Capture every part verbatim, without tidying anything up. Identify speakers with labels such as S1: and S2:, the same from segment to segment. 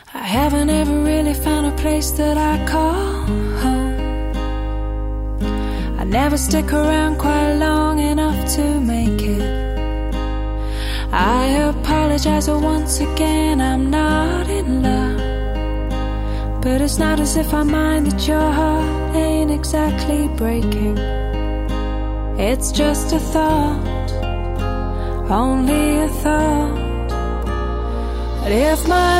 S1: I haven't ever really found a place that I call home. I never stick around quite long enough to make it. I apologize once again, I'm not in love. But it's not as if I mind that your heart ain't exactly breaking. It's just a thought, only a thought. But if my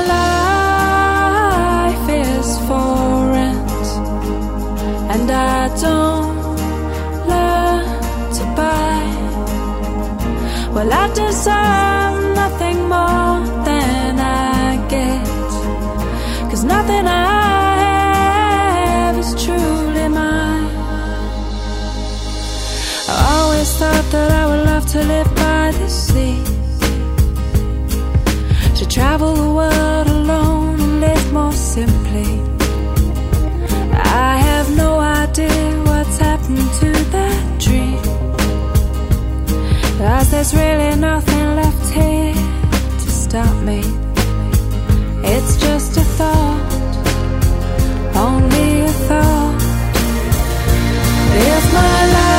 S1: life is for rent and I don't learn to buy, well, I deserve nothing more than I get, 'cause nothing I have is truly mine. I always thought that I would love to live by the sea, to travel the world alone and live more simply. I have no idea what's happened to that dream, 'cause there's really nothing left here to stop me. It's just a thought, only a thought. If my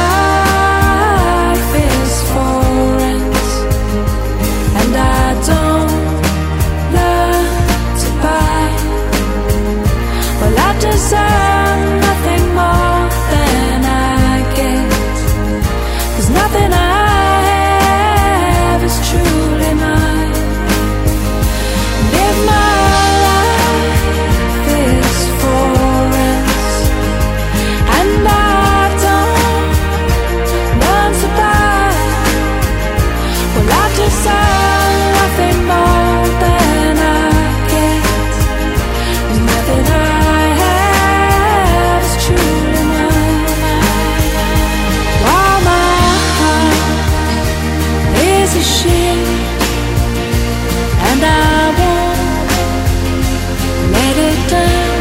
S1: life is for rent and I don't learn to buy, well, I deserve nothing more than I get, 'cause nothing I have is truly mine. And if my life is for rent and I don't learn to buy, well, I deserve nothing more than I get, 'cause nothing I have is truly mine. While my heart is a ship and I won't let it down,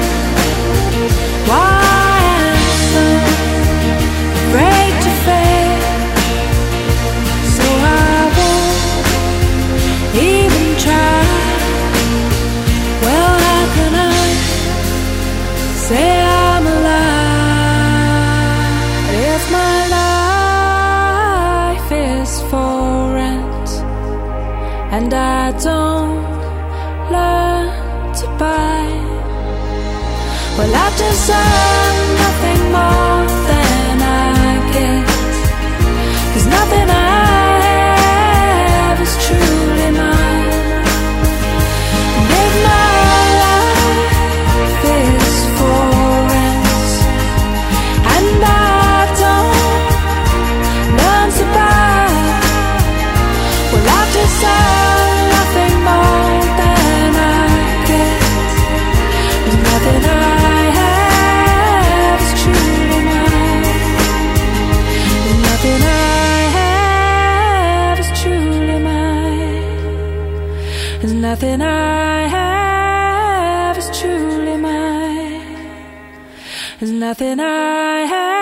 S1: why am I so afraid to fail? So I won't even try. Well, how can I say I'm alive if my life is for rent and I don't learn to buy? Well, I deserve nothing more than I get, 'cause nothing I have is truly mine. And if my life is for rent and I don't learn to buy, well, I deserve nothing more than I get, 'cause nothing I have is truly mine. And nothing I have is truly mine. And nothing I have is truly mine. There's nothing I have